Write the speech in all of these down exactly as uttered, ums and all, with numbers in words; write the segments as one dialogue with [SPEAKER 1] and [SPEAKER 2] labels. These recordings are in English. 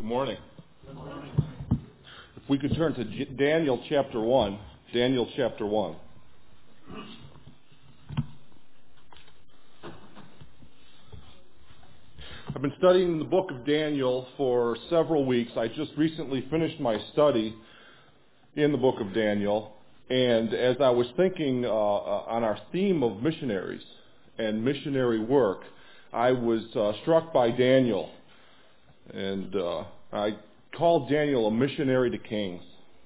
[SPEAKER 1] morning. Good morning. If we could turn to J- Daniel chapter one. Daniel chapter one. I've been studying the book of Daniel for several weeks. I just recently finished my study in the book of Daniel. And as I was thinking uh, on our theme of missionaries and missionary work, I was uh, struck by Daniel. And uh, I called Daniel a missionary to kings.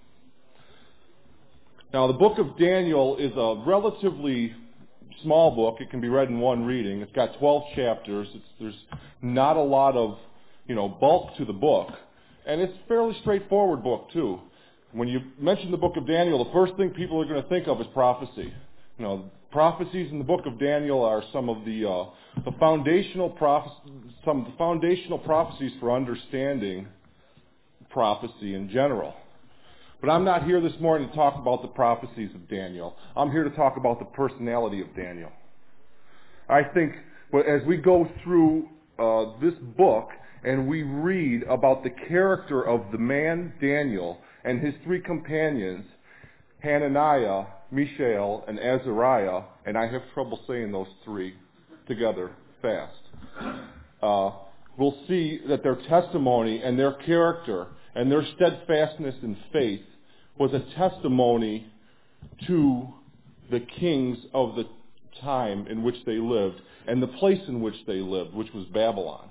[SPEAKER 1] Now, the book of Daniel is a relatively small book. It can be read in one reading. It's got twelve chapters. It's, there's not a lot of, you know, bulk to the book. And it's a fairly straightforward book, too. When you mention the book of Daniel, the first thing people are going to think of is prophecy. You know, prophecies in the book of Daniel are some of the uh, the foundational prophe- some of the foundational prophecies for understanding prophecy in general. But I'm not here this morning to talk about the prophecies of Daniel. I'm here to talk about the personality of Daniel. I think as we go through uh, this book and we read about the character of the man Daniel and his three companions, Hananiah, Mishael, and Azariah, and I have trouble saying those three together fast, uh, we'll see that their testimony and their character and their steadfastness in faith was a testimony to the kings of the time in which they lived and the place in which they lived, which was Babylon.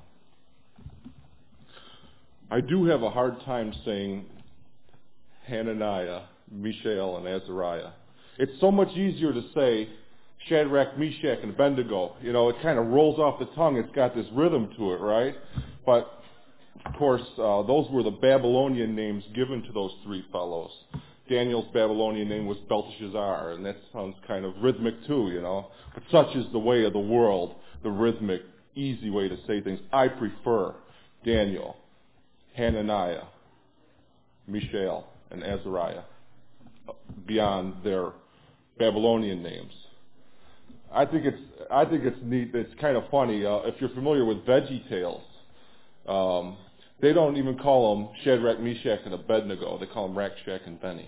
[SPEAKER 1] I do have a hard time saying Hananiah, Mishael, and Azariah. It's so much easier to say Shadrach, Meshach, and Abednego. You know, it kind of rolls off the tongue. It's got this rhythm to it, right? But, of course, uh, those were the Babylonian names given to those three fellows. Daniel's Babylonian name was Belteshazzar, and that sounds kind of rhythmic too, you know. But such is the way of the world, the rhythmic, easy way to say things. I prefer Daniel, Hananiah, Mishael, and Azariah beyond their Babylonian names. I think it's I think it's neat. It's kind of funny. Uh, if you're familiar with Veggie Tales, um, they don't even call them Shadrach, Meshach, and Abednego. They call them Rack, Shack, and Benny.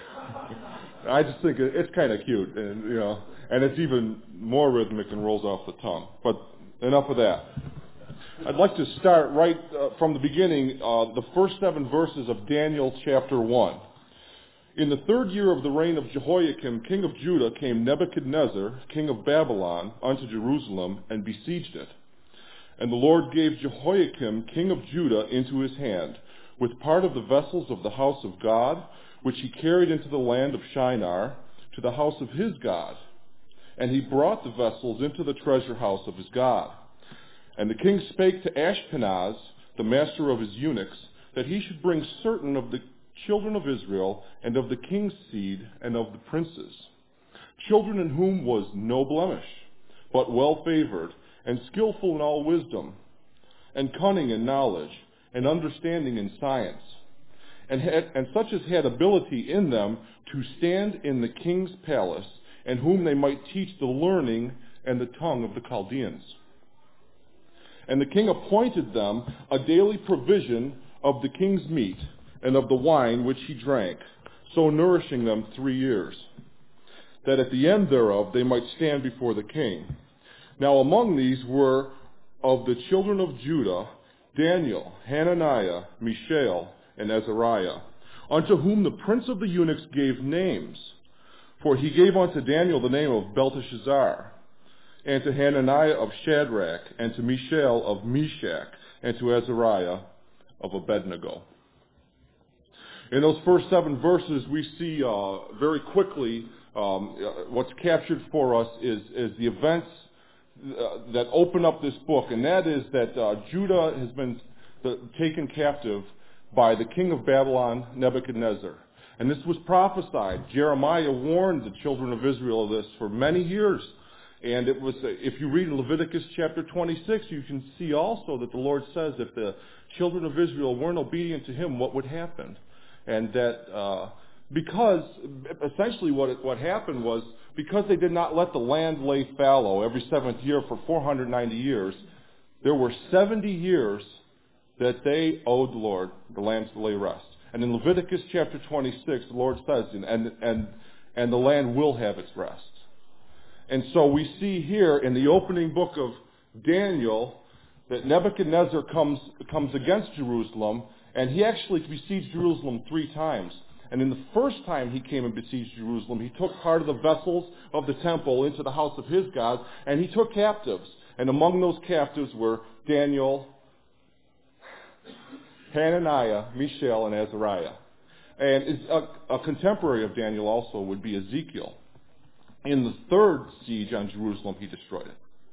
[SPEAKER 1] I just think it's kind of cute, and you know, and it's even more rhythmic and rolls off the tongue. But enough of that. I'd like to start right uh, from the beginning, uh, the first seven verses of Daniel chapter one. In the third year of the reign of Jehoiakim, king of Judah, came Nebuchadnezzar, king of Babylon, unto Jerusalem, and besieged it. And the Lord gave Jehoiakim, king of Judah, into his hand, with part of the vessels of the house of God, which he carried into the land of Shinar, to the house of his God. And he brought the vessels into the treasure house of his God. And the king spake to Ashpenaz, the master of his eunuchs, that he should bring certain of the children of Israel, and of the king's seed, and of the princes, children in whom was no blemish, but well favored, and skillful in all wisdom, and cunning in knowledge, and understanding in science, and, had, and such as had ability in them to stand in the king's palace, and whom they might teach the learning and the tongue of the Chaldeans. And the king appointed them a daily provision of the king's meat, and of the wine which he drank, so nourishing them three years, that at the end thereof they might stand before the king. Now among these were of the children of Judah Daniel, Hananiah, Mishael, and Azariah, unto whom the prince of the eunuchs gave names. For he gave unto Daniel the name of Belteshazzar, and to Hananiah of Shadrach, and to Mishael of Meshach, and to Azariah of Abednego. In those first seven verses, we see uh, very quickly um, what's captured for us is, is the events uh, that open up this book, and that is that uh, Judah has been the, taken captive by the king of Babylon, Nebuchadnezzar. And this was prophesied. Jeremiah warned the children of Israel of this for many years. And it was, if you read Leviticus chapter twenty-six, you can see also that the Lord says if the children of Israel weren't obedient to him, what would happen? And that uh, because essentially what it, what happened was because they did not let the land lay fallow every seventh year for four hundred ninety years, there were seventy years that they owed the Lord the lands to lay rest. And in Leviticus chapter twenty-six, the Lord says, and, and, and the land will have its rest. And so we see here in the opening book of Daniel that Nebuchadnezzar comes, comes against Jerusalem, and he actually besieged Jerusalem three times. And in the first time he came and besieged Jerusalem, he took part of the vessels of the temple into the house of his God, and he took captives. And among those captives were Daniel, Hananiah, Mishael, and Azariah. And a, a contemporary of Daniel also would be Ezekiel. In the third siege on Jerusalem, he destroyed it.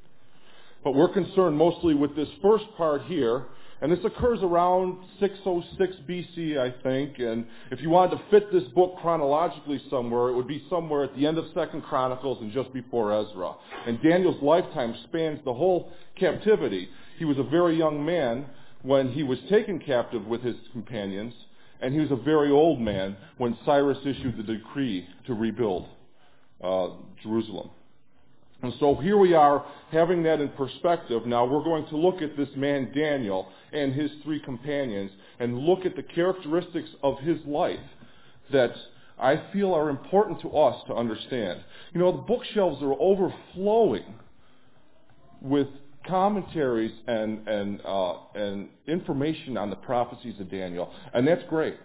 [SPEAKER 1] But we're concerned mostly with this first part here, and this occurs around six oh six B C, I think. And if you wanted to fit this book chronologically somewhere, it would be somewhere at the end of Second Chronicles and just before Ezra. And Daniel's lifetime spans the whole captivity. He was a very young man when he was taken captive with his companions, and he was a very old man when Cyrus issued the decree to rebuild uh, Jerusalem. And so here we are having that in perspective. Now we're going to look at this man Daniel and his three companions and look at the characteristics of his life that I feel are important to us to understand. You know, the bookshelves are overflowing with commentaries and and uh, and information on the prophecies of Daniel, and that's great.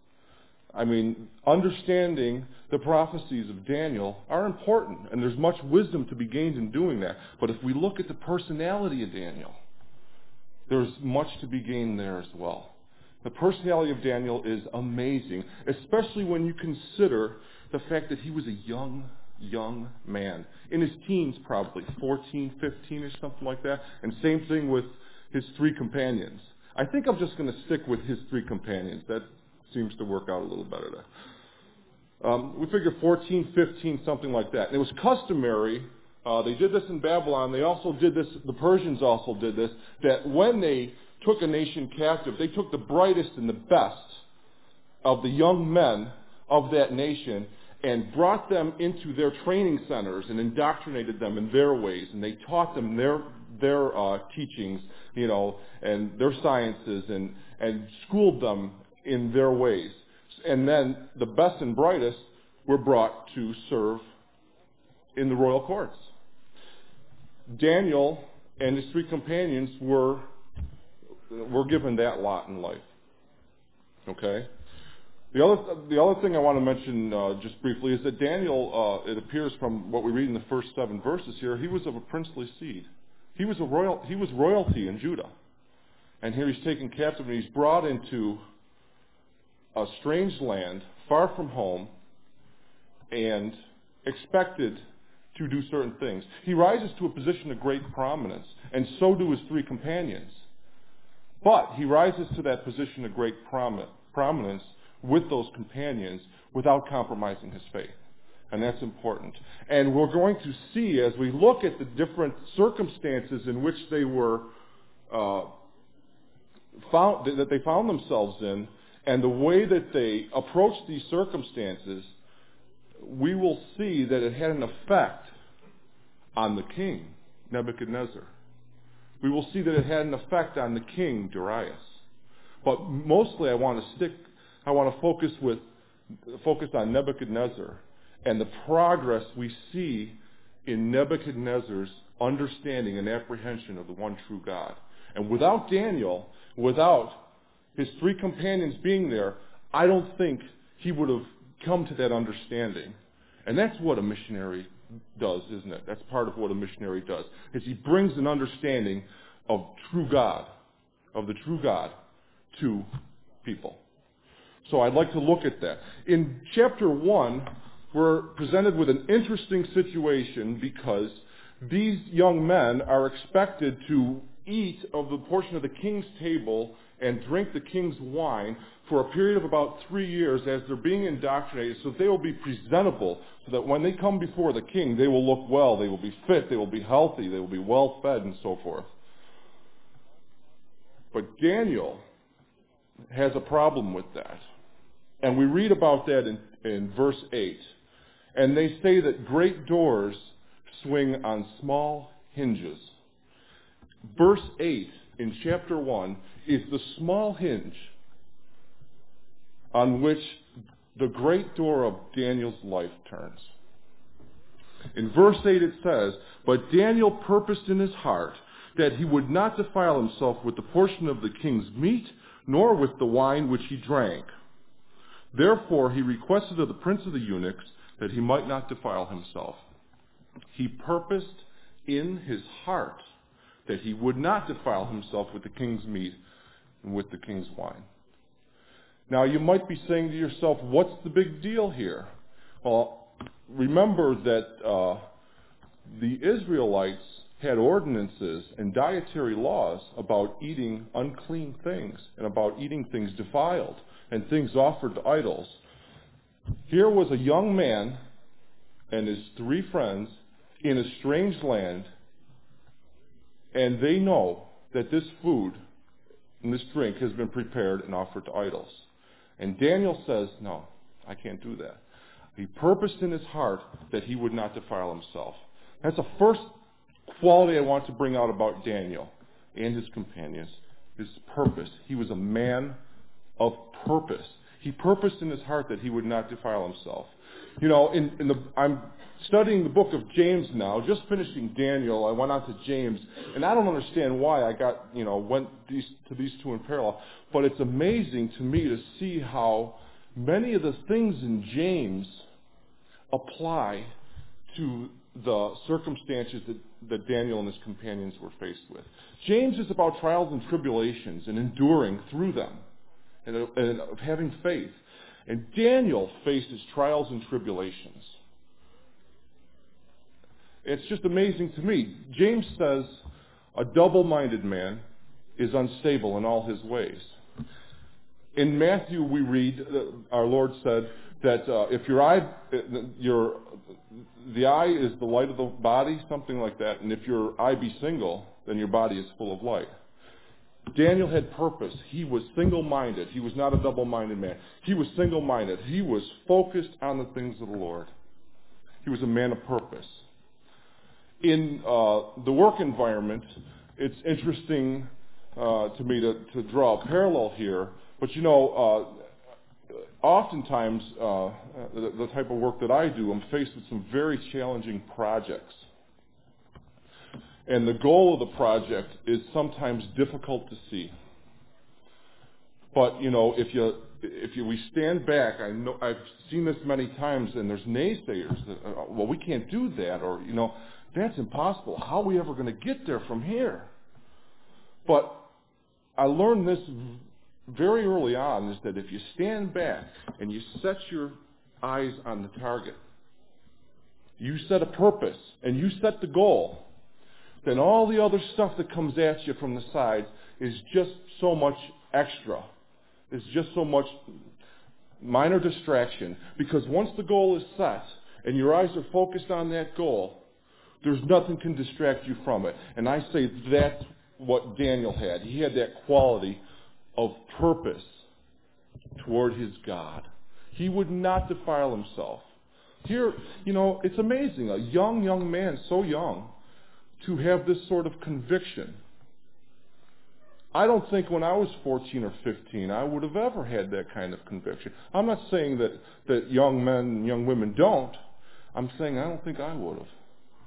[SPEAKER 1] I mean, understanding the prophecies of Daniel are important, and there's much wisdom to be gained in doing that. But if we look at the personality of Daniel, there's much to be gained there as well. The personality of Daniel is amazing, especially when you consider the fact that he was a young, young man. In his teens, probably, fourteen, fifteen or something like that. And same thing with his three companions. I think I'm just going to stick with his three companions. That seems to work out a little better there. Um, we figure fourteen, fifteen, something like that. And it was customary, uh, they did this in Babylon, they also did this, the Persians also did this, that when they took a nation captive, they took the brightest and the best of the young men of that nation and brought them into their training centers and indoctrinated them in their ways. And they taught them their their uh, teachings, you know, and their sciences, and, and schooled them in their ways. And then the best and brightest were brought to serve in the royal courts. Daniel and his three companions were, were given that lot in life. Okay? The other, the other thing I want to mention uh, just briefly is that Daniel, uh, it appears from what we read in the first seven verses here, he was of a princely seed. He was, a royal, he was royalty in Judah. And here he's taken captive and he's brought into a strange land, far from home, and expected to do certain things. He rises to a position of great prominence, and so do his three companions. But he rises to that position of great prominence with those companions without compromising his faith. And that's important. And we're going to see, as we look at the different circumstances in which they were uh, found, that they found themselves in, and the way that they approached these circumstances, we will see that it had an effect on the king, Nebuchadnezzar. We will see that it had an effect on the king, Darius. But mostly I want to stick, I want to focus with, focus on Nebuchadnezzar and the progress we see in Nebuchadnezzar's understanding and apprehension of the one true God. And without Daniel, without his three companions being there, I don't think he would have come to that understanding. And that's what a missionary does, isn't it? That's part of what a missionary does, is he brings an understanding of true God, of the true God, to people. So I'd like to look at that. In chapter one, we're presented with an interesting situation because these young men are expected to eat of the portion of the king's table and drink the king's wine for a period of about three years as they're being indoctrinated, so they will be presentable, so that when they come before the king, they will look well, they will be fit, they will be healthy, they will be well fed, and so forth. But Daniel has a problem with that. And we read about that in, in verse eight. And they say that great doors swing on small hinges. Verse eight in chapter one is the small hinge on which the great door of Daniel's life turns. In verse eight it says, "But Daniel purposed in his heart that he would not defile himself with the portion of the king's meat, nor with the wine which he drank. Therefore he requested of the prince of the eunuchs that he might not defile himself." He purposed in his heart that he would not defile himself with the king's meat and with the king's wine. Now you might be saying to yourself, what's the big deal here? Well, remember that uh, the Israelites had ordinances and dietary laws about eating unclean things and about eating things defiled and things offered to idols. Here was a young man and his three friends in a strange land, and they know that this food and this drink has been prepared and offered to idols. And Daniel says, no, I can't do that. He purposed in his heart that he would not defile himself. That's the first quality I want to bring out about Daniel and his companions, his purpose. He was a man of purpose. He purposed in his heart that he would not defile himself. You know, in, in the, I'm studying the book of James now, just finishing Daniel. I went on to James, and I don't understand why I got, you know, went these, to these two in parallel. But it's amazing to me to see how many of the things in James apply to the circumstances that, that Daniel and his companions were faced with. James is about trials and tribulations and enduring through them and, and of having faith. And Daniel faces trials and tribulations. It's just amazing to me. James says a double-minded man is unstable in all his ways. In Matthew we read, uh, our Lord said that uh, if your eye, your, the eye is the light of the body, something like that, and if your eye be single, then your body is full of light. Daniel had purpose. He was single-minded. He was not a double-minded man. He was single-minded. He was focused on the things of the Lord. He was a man of purpose. In uh, the work environment, it's interesting uh, to me to, to draw a parallel here. But you know, uh, oftentimes uh, the, the type of work that I do, I'm faced with some very challenging projects. And the goal of the project is sometimes difficult to see. But you know, if you if you we stand back, I know I've seen this many times, and there's naysayers that, uh, well, we can't do that, or you know, that's impossible. How are we ever going to get there from here? But I learned this very early on, is that if you stand back and you set your eyes on the target, you set a purpose and you set the goal, then all the other stuff that comes at you from the side is just so much extra. It's just so much minor distraction. Because once the goal is set and your eyes are focused on that goal, there's nothing can distract you from it. And I say that's what Daniel had. He had that quality of purpose toward his God. He would not defile himself. Here, you know, it's amazing. A young, young man, so young, to have this sort of conviction. I don't think when I was fourteen or fifteen I would have ever had that kind of conviction. I'm not saying that, that young men and young women don't. I'm saying I don't think I would have.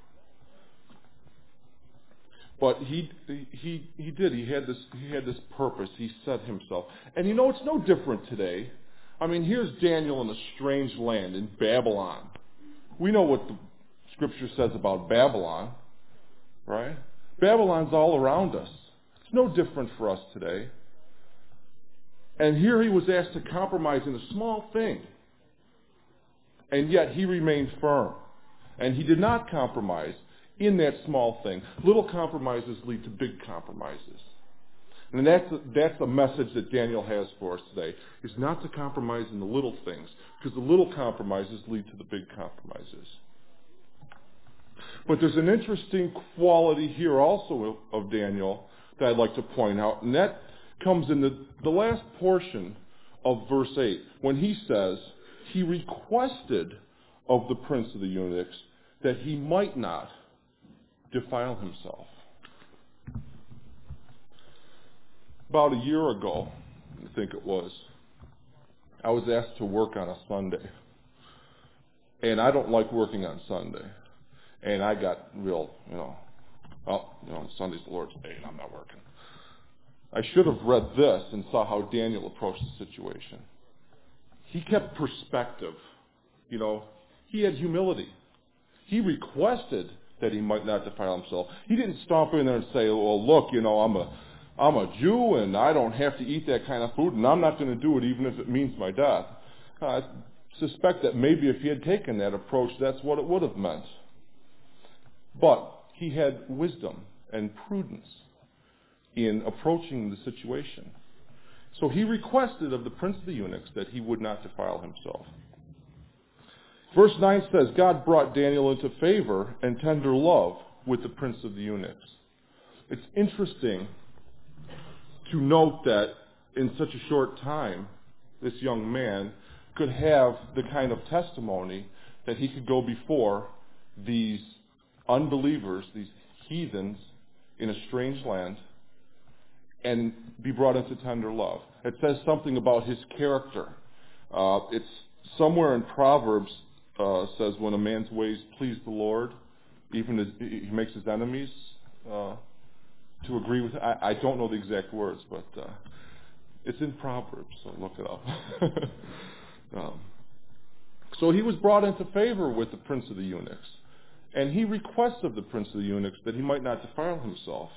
[SPEAKER 1] But he he he did. He had this he had this purpose. He set himself. And you know, it's no different today. I mean, here's Daniel in a strange land in Babylon. We know what the Scripture says about Babylon. Right? Babylon's all around us. It's no different for us today. And here he was asked to compromise in a small thing. And yet he remained firm. And he did not compromise in that small thing. Little compromises lead to big compromises. And that's a, that's a message that Daniel has for us today, is not to compromise in the little things, because the little compromises lead to the big compromises. But there's an interesting quality here also of Daniel that I'd like to point out, and that comes in the, the last portion of verse eight, when he says, he requested of the prince of the eunuchs that he might not defile himself. About a year ago, I think it was, I was asked to work on a Sunday. And I don't like working on Sunday. And I got real, you know, well, you know, Sunday's the Lord's day and I'm not working. I should have read this and saw how Daniel approached the situation. He kept perspective. You know, he had humility. He requested that he might not defile himself. He didn't stomp in there and say, well, look, you know, I'm a I'm a Jew and I don't have to eat that kind of food and I'm not going to do it even if it means my death. I suspect that maybe if he had taken that approach, that's what it would have meant. But he had wisdom and prudence in approaching the situation. So he requested of the prince of the eunuchs that he would not defile himself. Verse nine says, God brought Daniel into favor and tender love with the prince of the eunuchs. It's interesting to note that in such a short time, this young man could have the kind of testimony that he could go before these unbelievers, these heathens in a strange land, and be brought into tender love. It says something about his character. Uh, it's somewhere in Proverbs uh, says when a man's ways please the Lord, even his, he makes his enemies uh, to agree with. I, I don't know the exact words, but uh, it's in Proverbs, so look it up. um, so he was brought into favor with the prince of the eunuchs, and he requests of the prince of the eunuchs that he might not defile himself.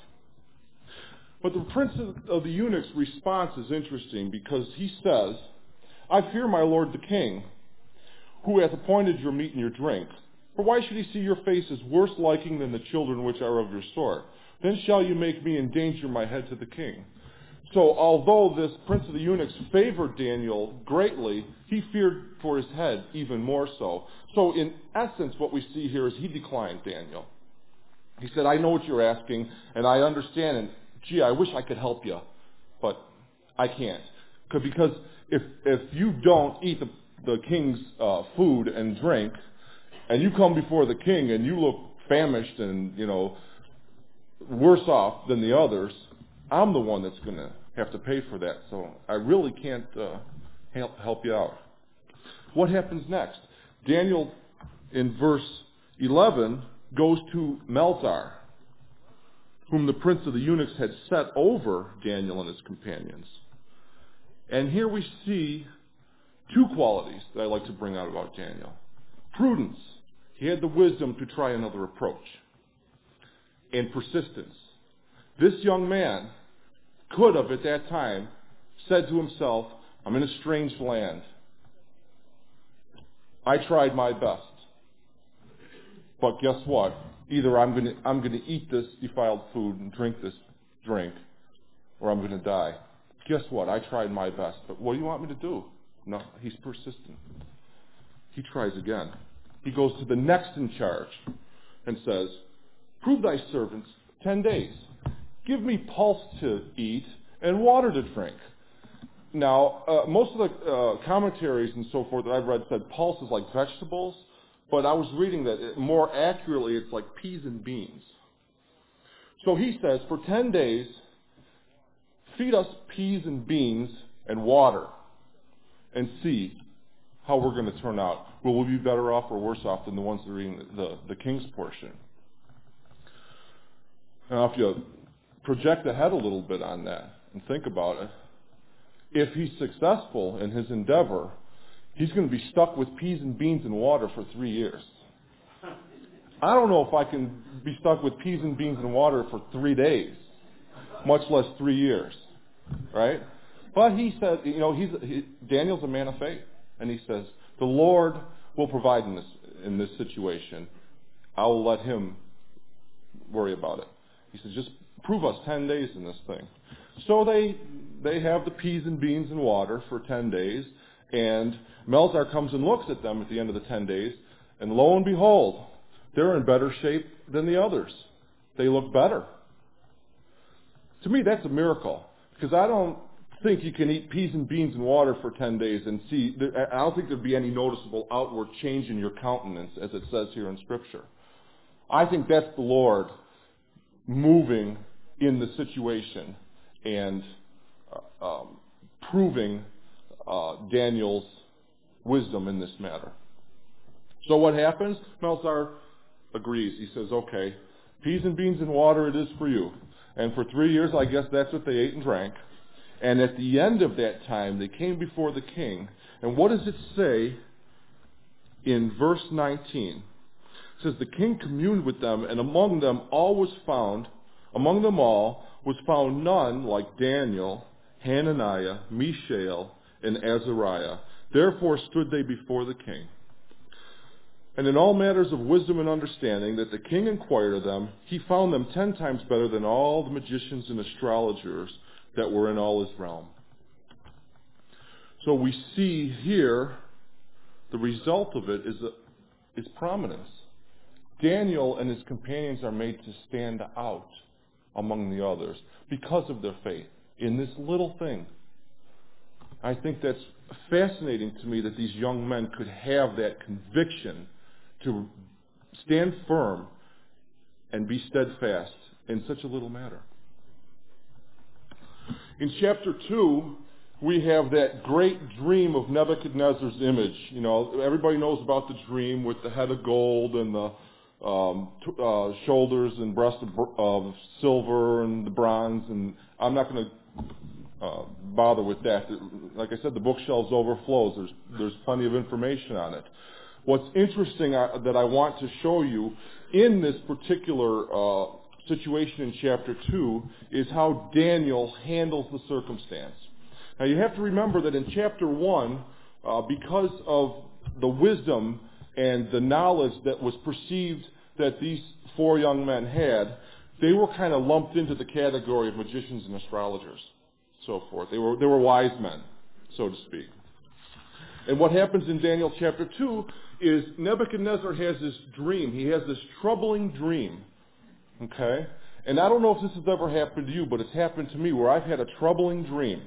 [SPEAKER 1] But the prince of the eunuchs' response is interesting because he says, I fear my lord the king, who hath appointed your meat and your drink. For why should he see your faces worse liking than the children which are of your sort? Then shall you make me endanger my head to the king. So although this prince of the eunuchs favored Daniel greatly, he feared for his head even more so. So in essence, what we see here is he declined Daniel. He said, I know what you're asking, and I understand, and gee, I wish I could help you, but I can't. Because if if you don't eat the, the king's uh, food and drink, and you come before the king and you look famished and, you know, worse off than the others, I'm the one that's going to have to pay for that. So I really can't uh, help, help you out. What happens next? Daniel, in verse eleven, goes to Melzar, whom the prince of the eunuchs had set over Daniel and his companions. And here we see two qualities that I like to bring out about Daniel. Prudence. He had the wisdom to try another approach. And persistence. This young man could have, at that time, said to himself, I'm in a strange land. I tried my best. But guess what? Either I'm going to I'm going to eat this defiled food and drink this drink, or I'm going to die. Guess what? I tried my best. But what do you want me to do? No, he's persistent. He tries again. He goes to the next in charge and says, prove thy servants ten days. Give me pulse to eat and water to drink. Now, uh, most of the uh, commentaries and so forth that I've read said pulse is like vegetables, but I was reading that it, more accurately it's like peas and beans. So he says, for ten days, feed us peas and beans and water and see how we're going to turn out. Will we be better off or worse off than the ones that are eating the, the, the king's portion? Now, if you project ahead a little bit on that and think about it, if he's successful in his endeavor, he's going to be stuck with peas and beans and water for three years. I don't know if I can be stuck with peas and beans and water for three days, much less three years, right? But he said, you know, he's he, Daniel's a man of faith, and he says, the Lord will provide in this in this situation. I will let him worry about it. He says, just prove us ten days in this thing. So they they have the peas and beans and water for ten days, and Melzar comes and looks at them at the end of the ten days, and lo and behold, they're in better shape than the others. They look better. To me, that's a miracle, because I don't think you can eat peas and beans and water for ten days and see, I don't think there'd be any noticeable outward change in your countenance, as it says here in Scripture. I think that's the Lord moving in the situation and uh, um, proving uh, Daniel's wisdom in this matter. So what happens? Melzar agrees. He says, okay, peas and beans and water it is for you. And for three years, I guess that's what they ate and drank. And at the end of that time, they came before the king. And what does it say in verse nineteen? It says, the king communed with them, and among them all was found, among them all was found none like Daniel, Hananiah, Mishael, and Azariah. Therefore stood they before the king. And in all matters of wisdom and understanding that the king inquired of them, he found them ten times better than all the magicians and astrologers that were in all his realm. So we see here the result of it is, a, is prominence. Daniel and his companions are made to stand out among the others because of their faith in this little thing. I think that's fascinating to me that these young men could have that conviction to stand firm and be steadfast in such a little matter. In chapter two, we have that great dream of Nebuchadnezzar's image. You know, everybody knows about the dream with the head of gold and the um, t- uh, shoulders and breast of, of silver and the bronze. And I'm not going to uh, bother with that. Like I said, the bookshelves overflows. There's there's plenty of information on it. What's interesting uh, that I want to show you in this particular uh, situation in chapter two is how Daniel handles the circumstance. Now you have to remember that in chapter one, uh, because of the wisdom and the knowledge that was perceived that these four young men had, they were kind of lumped into the category of magicians and astrologers, so forth. They were they were wise men, so to speak. And what happens in Daniel chapter two is Nebuchadnezzar has this dream. He has this troubling dream. Okay? And I don't know if this has ever happened to you, but it's happened to me where I've had a troubling dream.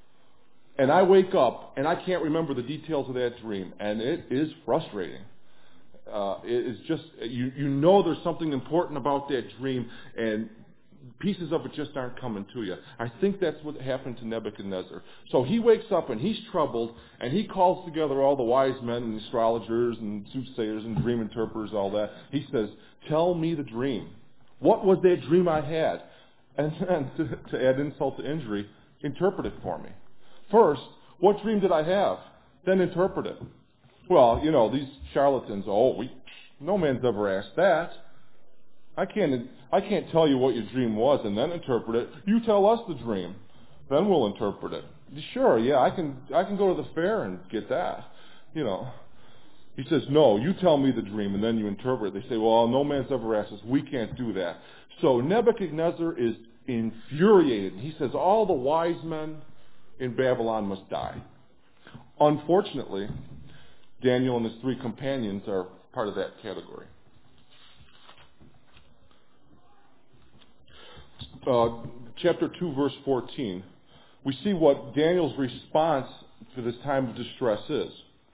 [SPEAKER 1] And I wake up and I can't remember the details of that dream. And it is frustrating. Uh, it is just, you, you know there's something important about that dream and pieces of it just aren't coming to you. I think that's what happened to Nebuchadnezzar. So he wakes up and he's troubled, and he calls together all the wise men and astrologers and soothsayers and dream interpreters, all that. He says, tell me the dream. What was that dream I had? And then, to, to add insult to injury, interpret it for me. First, what dream did I have? Then interpret it. Well, you know, these charlatans, oh, we, no man's ever asked that. I can't I can't tell you what your dream was and then interpret it. You tell us the dream, then we'll interpret it. Sure, yeah, I can I can go to the fair and get that. You know. He says, no, you tell me the dream and then you interpret it. They say, well, no man's ever asked us. We can't do that. So Nebuchadnezzar is infuriated. He says, all the wise men in Babylon must die. Unfortunately, Daniel and his three companions are part of that category. Uh, chapter two, verse fourteen, we see what Daniel's response to this time of distress is.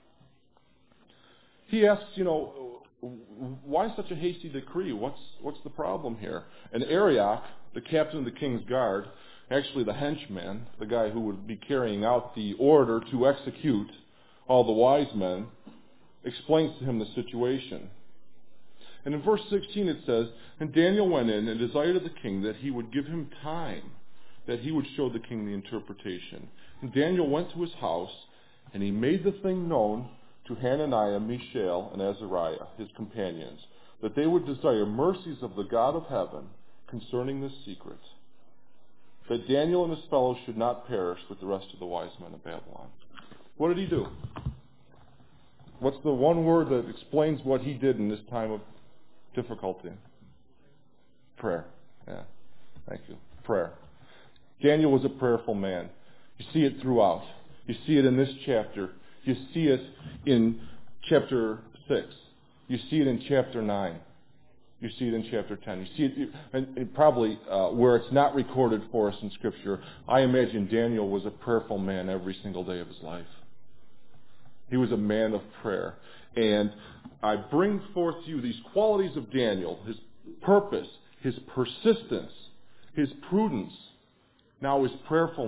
[SPEAKER 1] He asks, you know, why such a hasty decree? What's what's the problem here? And Arioch, the captain of the king's guard, actually the henchman, the guy who would be carrying out the order to execute all the wise men, explains to him the situation. And in verse sixteen it says, and Daniel went in and desired of the king that he would give him time, that he would show the king the interpretation. And Daniel went to his house, and he made the thing known to Hananiah, Mishael, and Azariah, his companions, that they would desire mercies of the God of heaven concerning this secret, that Daniel and his fellows should not perish with the rest of the wise men of Babylon. What did he do? What's the one word that explains what he did in this time of difficulty? Prayer. Yeah. Thank you. Prayer. Daniel was a prayerful man. You see it throughout. You see it in this chapter. You see it in chapter six. You see it in chapter nine. You see it in chapter ten. You see it, and, and probably uh, where it's not recorded for us in Scripture, I imagine Daniel was a prayerful man every single day of his life. He was a man of prayer. And I bring forth to you these qualities of Daniel, his purpose, his persistence, his prudence, now his prayerfulness.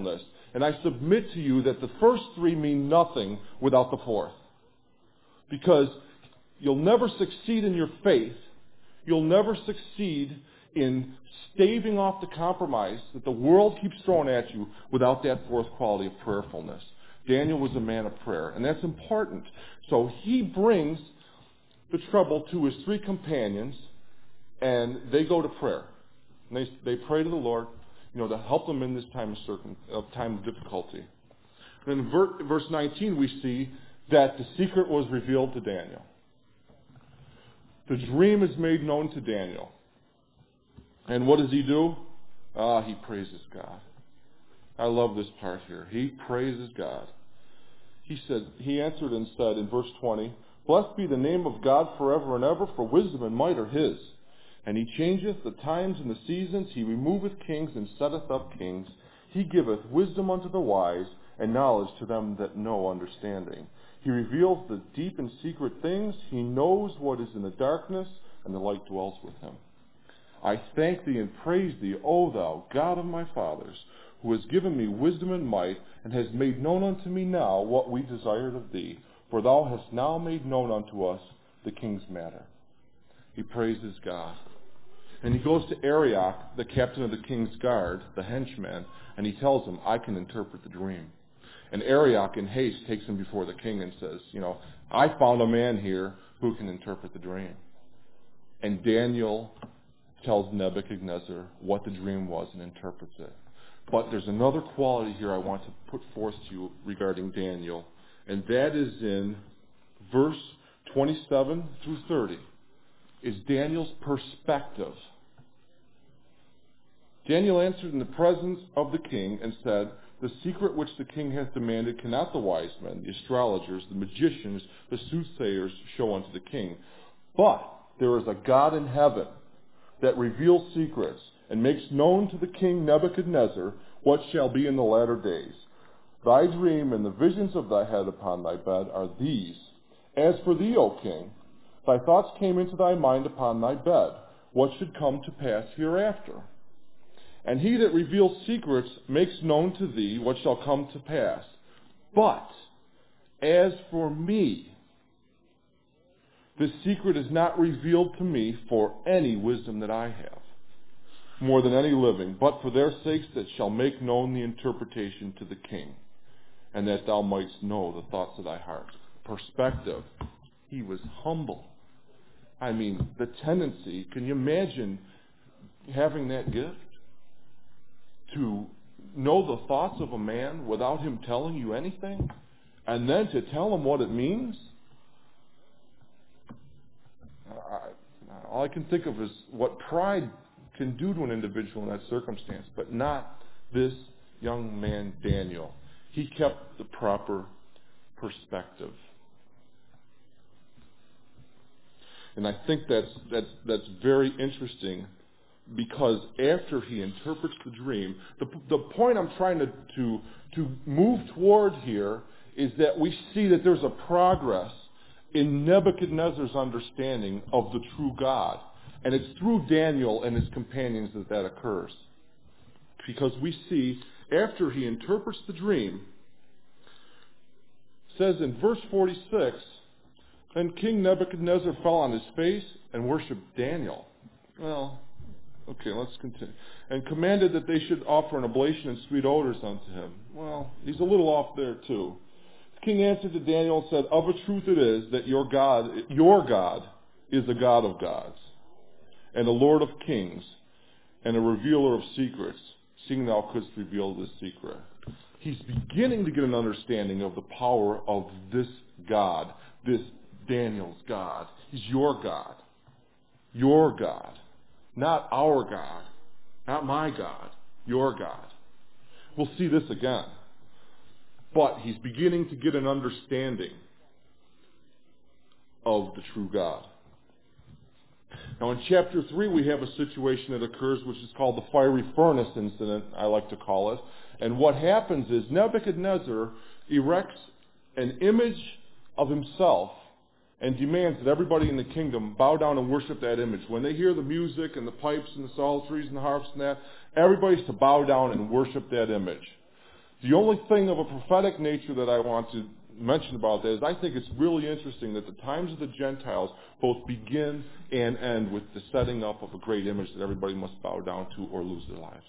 [SPEAKER 1] And I submit to you that the first three mean nothing without the fourth. Because you'll never succeed in your faith. You'll never succeed in staving off the compromise that the world keeps throwing at you without that fourth quality of prayerfulness. Daniel was a man of prayer, and that's important. So he brings the trouble to his three companions, and they go to prayer. And they, they pray to the Lord, you know, to help them in this time of, circum, of time of difficulty. And in ver, verse nineteen, we see that the secret was revealed to Daniel. The dream is made known to Daniel. And what does he do? Ah, he praises God. I love this part here. He praises God. He said, he answered and said in verse twenty, "Blessed be the name of God forever and ever, for wisdom and might are his. And he changeth the times and the seasons. He removeth kings and setteth up kings. He giveth wisdom unto the wise, and knowledge to them that know understanding. He reveals the deep and secret things. He knows what is in the darkness, and the light dwells with him. I thank thee and praise thee, O thou God of my fathers, who has given me wisdom and might, and has made known unto me now what we desired of thee. For thou hast now made known unto us the king's matter." He praises God. And he goes to Arioch, the captain of the king's guard, the henchman, and he tells him, "I can interpret the dream." And Arioch, in haste, takes him before the king and says, you know, "I found a man here who can interpret the dream." And Daniel tells Nebuchadnezzar what the dream was and interprets it. But there's another quality here I want to put forth to you regarding Daniel, and that is in verse twenty-seven through thirty, is Daniel's perspective. Daniel answered in the presence of the king and said, "The secret which the king hath demanded cannot the wise men, the astrologers, the magicians, the soothsayers show unto the king. But there is a God in heaven that reveals secrets, and makes known to the king Nebuchadnezzar what shall be in the latter days. Thy dream and the visions of thy head upon thy bed are these. As for thee, O king, thy thoughts came into thy mind upon thy bed, what should come to pass hereafter. And he that reveals secrets makes known to thee what shall come to pass. But as for me, this secret is not revealed to me for any wisdom that I have, more than any living, but for their sakes that shall make known the interpretation to the king, and that thou mightst know the thoughts of thy heart." Perspective. He was humble. I mean, the tendency, can you imagine having that gift? To know the thoughts of a man without him telling you anything, and then to tell him what it means? I, all I can think of is what pride can do to an individual in that circumstance, but not this young man, Daniel. He kept the proper perspective. And I think that's, that's, that's very interesting, because after he interprets the dream, the, the point I'm trying to, to, to move toward here is that we see that there's a progress in Nebuchadnezzar's understanding of the true God. And it's through Daniel and his companions that that occurs. Because we see, after he interprets the dream, it says in verse forty-six, "Then King Nebuchadnezzar fell on his face and worshipped Daniel." Well, okay, let's continue. "And commanded that they should offer an oblation and sweet odors unto him." Well, he's a little off there too. The king answered to Daniel and said, "Of a truth it is that your God, your God is a God of gods, and a Lord of kings, and a revealer of secrets, seeing thou couldst reveal this secret." He's beginning to get an understanding of the power of this God, this Daniel's God. He's your God. Your God. Not our God. Not my God. Your God. We'll see this again. But he's beginning to get an understanding of the true God. Now in chapter three we have a situation that occurs which is called the fiery furnace incident, I like to call it. And what happens is Nebuchadnezzar erects an image of himself and demands that everybody in the kingdom bow down and worship that image. When they hear the music and the pipes and the psalteries and the harps and that, everybody's to bow down and worship that image. The only thing of a prophetic nature that I want to mention about that is I think it's really interesting that the times of the Gentiles both begin and end with the setting up of a great image that everybody must bow down to or lose their lives.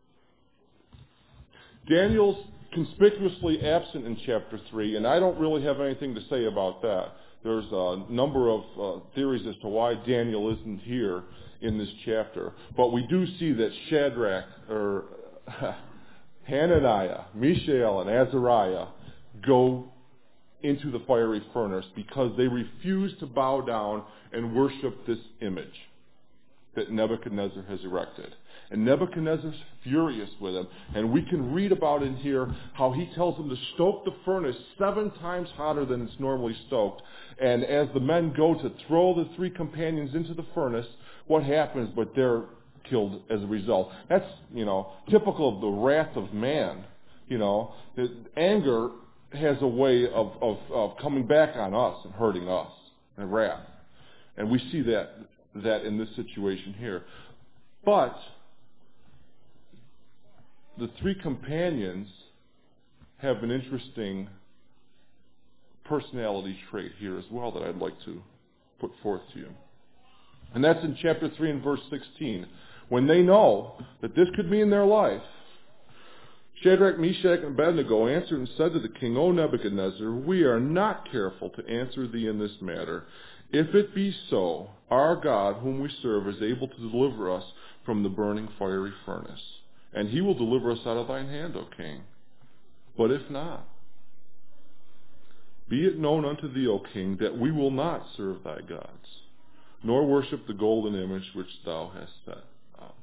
[SPEAKER 1] Daniel's conspicuously absent in chapter three, and I don't really have anything to say about that. There's a number of uh, theories as to why Daniel isn't here in this chapter. But we do see that Shadrach, or Hananiah, Mishael, and Azariah go into the fiery furnace because they refuse to bow down and worship this image that Nebuchadnezzar has erected. And Nebuchadnezzar's furious with him. And we can read about in here how he tells them to stoke the furnace seven times hotter than it's normally stoked. And as the men go to throw the three companions into the furnace, what happens? But they're killed as a result. That's, you know, typical of the wrath of man. You know, the anger has a way of, of, of coming back on us and hurting us, and wrath. And we see that, that in this situation here. But the three companions have an interesting personality trait here as well that I'd like to put forth to you. And that's in chapter three and verse sixteen. When they know that this could mean their life, Shadrach, Meshach, and Abednego answered and said to the king, O Nebuchadnezzar, we are not careful to answer thee in this matter. If it be so, our God, whom we serve, is able to deliver us from the burning fiery furnace, and he will deliver us out of thine hand, O king. But if not, be it known unto thee, O king, that we will not serve thy gods, nor worship the golden image which thou hast set up.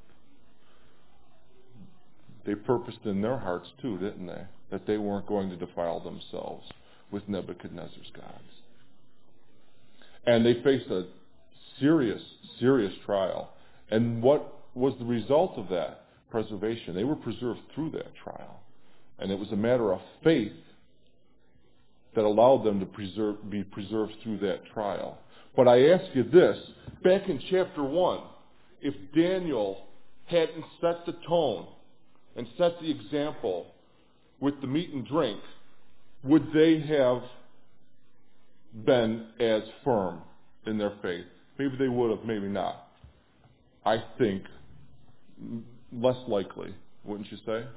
[SPEAKER 1] They purposed in their hearts too, didn't they, that they weren't going to defile themselves with Nebuchadnezzar's gods. And they faced a serious, serious trial. And what was the result of that? Preservation. They were preserved through that trial. And it was a matter of faith that allowed them to preserve, be preserved through that trial. But I ask you this, back in chapter one, if Daniel hadn't set the tone and set the example with the meat and drink, would they have been as firm in their faith? Maybe they would have, maybe not. I think less likely, wouldn't you say?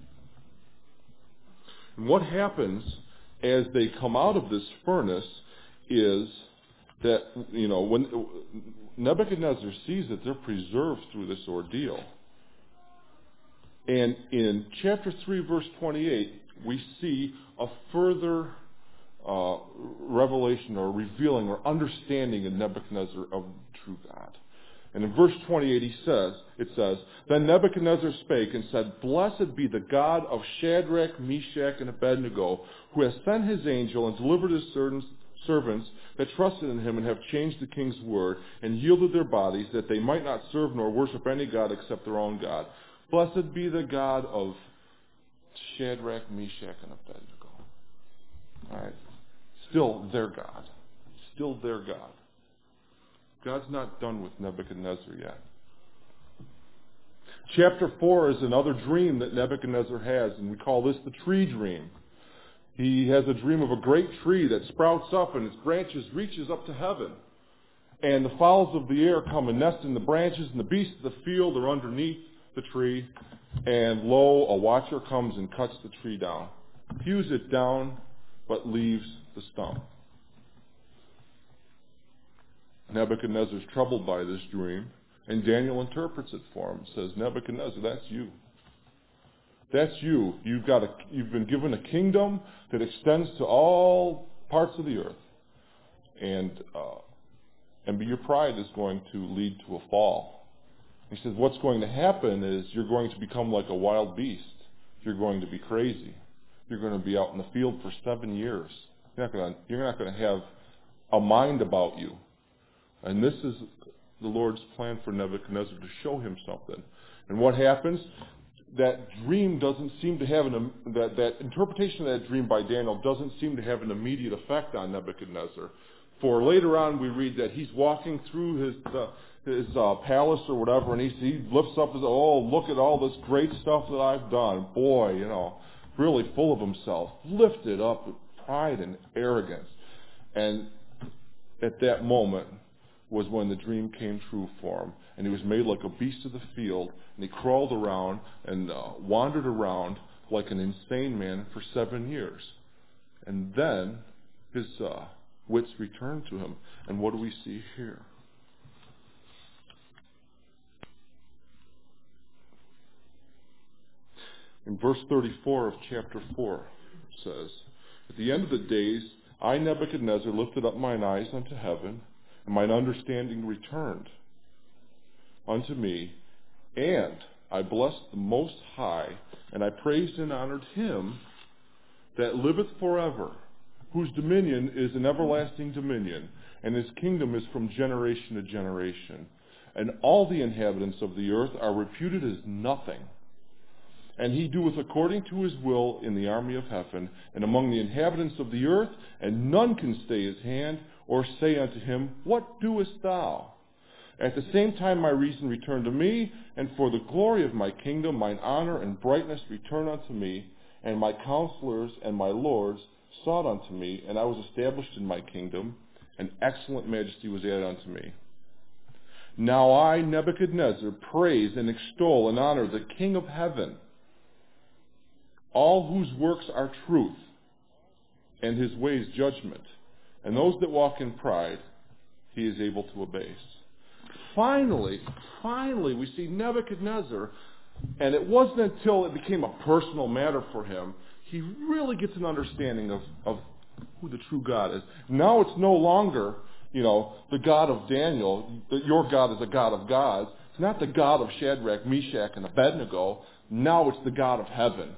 [SPEAKER 1] And what happens as they come out of this furnace is that, you know, when Nebuchadnezzar sees that they're preserved through this ordeal. And in chapter three, verse twenty-eight, we see a further uh, revelation or revealing or understanding in Nebuchadnezzar of the true God. And in verse twenty-eight, he says, it says, Then Nebuchadnezzar spake and said, Blessed be the God of Shadrach, Meshach, and Abednego, who has sent his angel and delivered his servants that trusted in him and have changed the king's word and yielded their bodies that they might not serve nor worship any god except their own God. Blessed be the God of Shadrach, Meshach, and Abednego. All right. Still their God. Still their God. God's not done with Nebuchadnezzar yet. Chapter four is another dream that Nebuchadnezzar has, and we call this the tree dream. He has a dream of a great tree that sprouts up and its branches reaches up to heaven. And the fowls of the air come and nest in the branches, and the beasts of the field are underneath the tree. And lo, a watcher comes and cuts the tree down, hews it down, but leaves the stump. Nebuchadnezzar is troubled by this dream, and Daniel interprets it for him. Says, Nebuchadnezzar, that's you. That's you. You've got a, you've been given a kingdom that extends to all parts of the earth, and uh, and your pride is going to lead to a fall. He says, what's going to happen is you're going to become like a wild beast. You're going to be crazy. You're going to be out in the field for seven years. You're not going to, you're not going to have a mind about you. And this is the Lord's plan for Nebuchadnezzar, to show him something. And what happens? That dream doesn't seem to have an, that, that interpretation of that dream by Daniel doesn't seem to have an immediate effect on Nebuchadnezzar. For later on we read that he's walking through his uh, his uh, palace or whatever, and he, he lifts up his, oh, look at all this great stuff that I've done. Boy, you know, really full of himself, lifted up with pride and arrogance. And at that moment was when the dream came true for him. And he was made like a beast of the field, and he crawled around and uh, wandered around like an insane man for seven years. And then his uh, wits returned to him. And what do we see here? In verse thirty-four of chapter four, it says, "At the end of the days, I, Nebuchadnezzar, lifted up mine eyes unto heaven, and mine understanding returned unto me, and I blessed the Most High, and I praised and honored him that liveth forever, whose dominion is an everlasting dominion, and his kingdom is from generation to generation. And all the inhabitants of the earth are reputed as nothing. And he doeth according to his will in the army of heaven, and among the inhabitants of the earth, and none can stay his hand, or say unto him, What doest thou? At the same time my reason returned to me, and for the glory of my kingdom mine honor and brightness returned unto me, and my counselors and my lords sought unto me, and I was established in my kingdom, and excellent majesty was added unto me. Now I, Nebuchadnezzar, praise and extol and honor the King of heaven, all whose works are truth, and his ways judgment, and those that walk in pride he is able to abase." Finally, finally, we see Nebuchadnezzar, and it wasn't until it became a personal matter for him, he really gets an understanding of, of who the true God is. Now it's no longer, you know, the God of Daniel, that your God is a God of gods. It's not the God of Shadrach, Meshach, and Abednego. Now it's the God of heaven.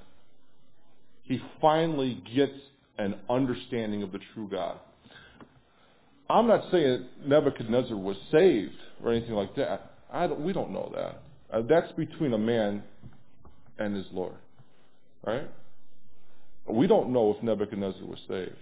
[SPEAKER 1] He finally gets an understanding of the true God. I'm not saying Nebuchadnezzar was saved or anything like that. I don't, we don't know that. Uh, that's between a man and his Lord. Right? We don't know if Nebuchadnezzar was saved.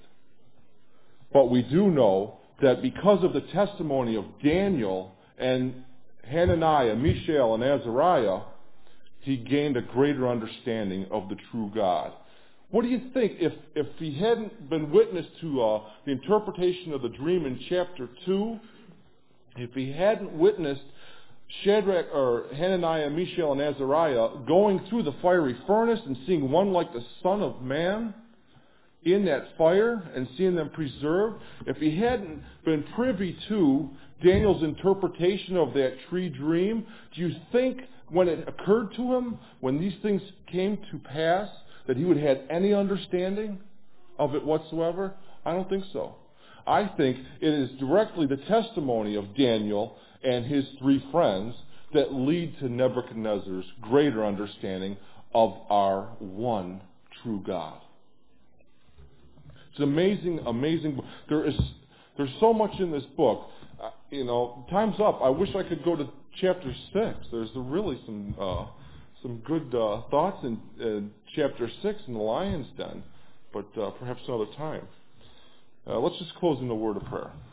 [SPEAKER 1] But we do know that because of the testimony of Daniel and Hananiah, Mishael, and Azariah, he gained a greater understanding of the true God. What do you think if, if he hadn't been witness to uh, the interpretation of the dream in chapter two, if he hadn't witnessed Shadrach or Hananiah, Mishael, and Azariah going through the fiery furnace and seeing one like the Son of Man in that fire and seeing them preserved, if he hadn't been privy to Daniel's interpretation of that tree dream, do you think when it occurred to him, when these things came to pass, that he would have had any understanding of it whatsoever? I don't think so. I think it is directly the testimony of Daniel and his three friends that lead to Nebuchadnezzar's greater understanding of our one true God. It's an amazing, amazing book. There is, there's so much in this book. Uh, you know, time's up. I wish I could go to chapter six. There's really some uh, some good uh, thoughts in uh, chapter six in the lion's den, but uh, perhaps another time. Uh, let's just close in a word of prayer.